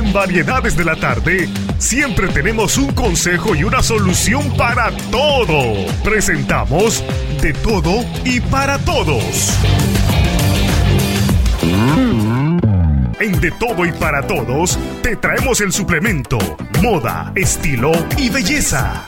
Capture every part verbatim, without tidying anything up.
En Variedades de la Tarde, siempre tenemos un consejo y una solución para todo. Presentamos De Todo y Para Todos. En De Todo y Para Todos, te traemos el suplemento Moda, Estilo y Belleza.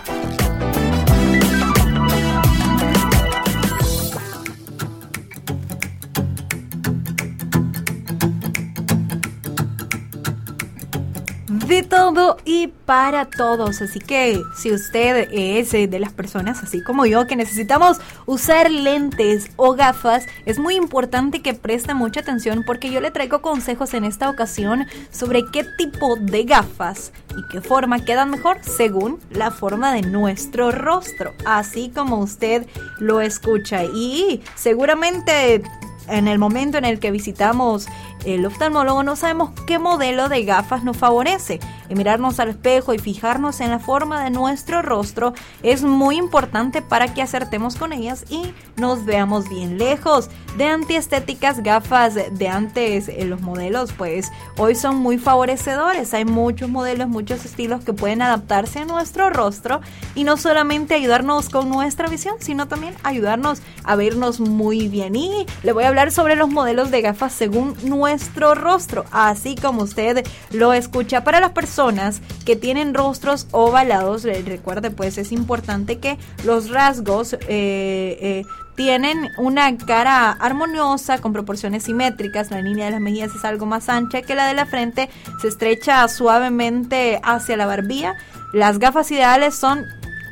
De todo y para todos, así que si usted es de las personas así como yo que necesitamos usar lentes o gafas, es muy importante que preste mucha atención porque yo le traigo consejos en esta ocasión sobre qué tipo de gafas y qué forma quedan mejor según la forma de nuestro rostro, así como usted lo escucha. Y seguramente en el momento en el que visitamos el oftalmólogo no sabemos qué modelo de gafas nos favorece. Y mirarnos al espejo y fijarnos en la forma de nuestro rostro es muy importante para que acertemos con ellas y nos veamos bien. Lejos de antiestéticas, gafas de antes, eh, los modelos pues hoy son muy favorecedores. Hay muchos modelos, muchos estilos que pueden adaptarse a nuestro rostro y no solamente ayudarnos con nuestra visión, sino también ayudarnos a vernos muy bien. Y le voy a hablar sobre los modelos de gafas según nuestro rostro, así como usted lo escucha. Para las personas que tienen rostros ovalados, recuerde pues es importante que los rasgos eh, eh, tienen una cara armoniosa con proporciones simétricas. La línea de las mejillas es algo más ancha que la de la frente, se estrecha suavemente hacia la barbilla. Las gafas ideales son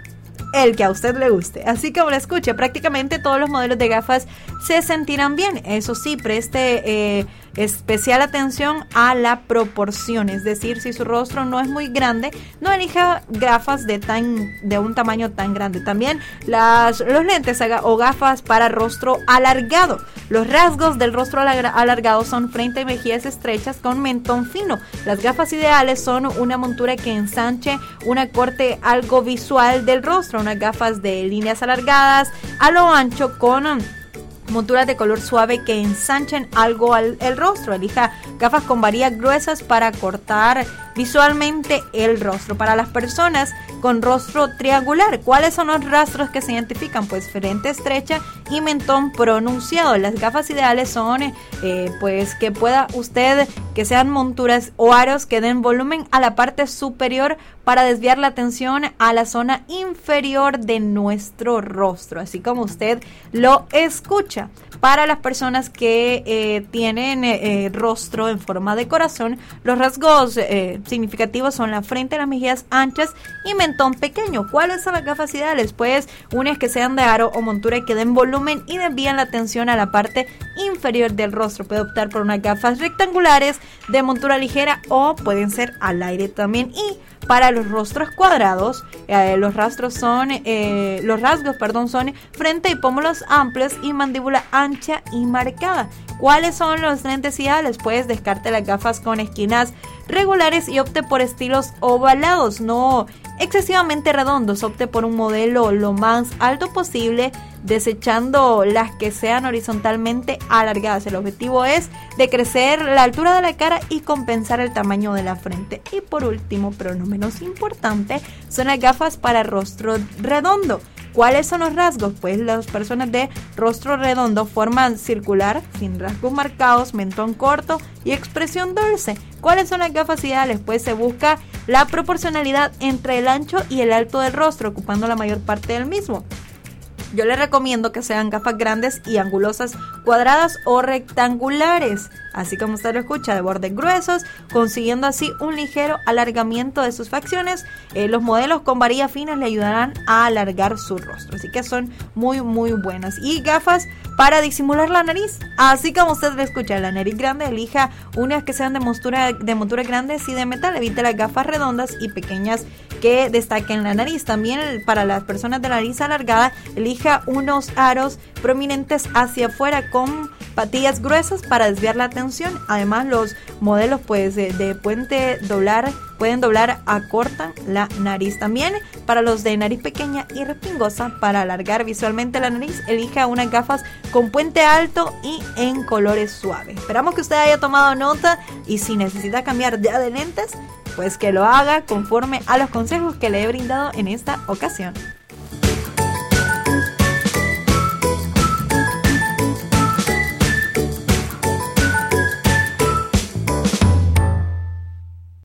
el que a usted le guste, así como lo escuche. Prácticamente todos los modelos de gafas se sentirán bien. Eso sí, preste eh, especial atención a la proporción, es decir, si su rostro no es muy grande, no elija gafas de tan de un tamaño tan grande. También las, los lentes o gafas para rostro alargado. Los rasgos del rostro alargado son frente y mejillas estrechas con mentón fino. Las gafas ideales son una montura que ensanche una corte algo visual del rostro, unas gafas de líneas alargadas a lo ancho con monturas de color suave que ensanchen algo al, el rostro. Elija gafas con varillas gruesas para cortar visualmente el rostro. Para las personas con rostro triangular, ¿cuáles son los rastros que se identifican? Pues frente estrecha y mentón pronunciado. Las gafas ideales son eh, pues que pueda usted, que sean monturas o aros que den volumen a la parte superior para desviar la atención a la zona inferior de nuestro rostro, así como usted lo escucha. Para las personas que eh, tienen eh, rostro en forma de corazón, los rasgos eh, significativos son la frente, las mejillas anchas y mentón pequeño. ¿Cuáles son las gafas ideales? Pues unas que sean de aro o montura que den volumen y desvían la atención a la parte inferior del rostro. Puede optar por unas gafas rectangulares de montura ligera o pueden ser al aire también. Y para los rostros cuadrados, eh, los rastros son, eh, los rasgos, perdón, son frente y pómulos amplios y mandíbula ancha y marcada. ¿Cuáles son los lentes ideales? Pues descarte las gafas con esquinas regulares y opte por estilos ovalados, no excesivamente redondos. Opte por un modelo lo más alto posible, desechando las que sean horizontalmente alargadas. El objetivo es decrecer la altura de la cara y compensar el tamaño de la frente. Y por último, pero no menos importante, son las gafas para rostro redondo. ¿Cuáles son los rasgos? Pues las personas de rostro redondo forman circular, sin rasgos marcados, mentón corto y expresión dulce. ¿Cuáles son las gafas ideales? Pues se busca la proporcionalidad entre el ancho y el alto del rostro, ocupando la mayor parte del mismo. Yo les recomiendo que sean gafas grandes y angulosas, cuadradas o rectangulares, así como usted lo escucha, de bordes gruesos, consiguiendo así un ligero alargamiento de sus facciones. Eh, los modelos con varillas finas le ayudarán a alargar su rostro, así que son muy muy buenas. Y gafas para disimular la nariz, así como usted lo escucha, la nariz grande, elija unas que sean de montura, de montura grandes y de metal. Evite las gafas redondas y pequeñas que destaquen la nariz. También para las personas de nariz alargada, elija unos aros prominentes hacia afuera con patillas gruesas para desviar la atención. Además, los modelos pues de, de puente doblar pueden doblar acortan la nariz. También para los de nariz pequeña y respingosa, para alargar visualmente la nariz, elija unas gafas con puente alto y en colores suaves. Esperamos que usted haya tomado nota y si necesita cambiar ya de lentes, pues que lo haga conforme a los consejos que le he brindado en esta ocasión.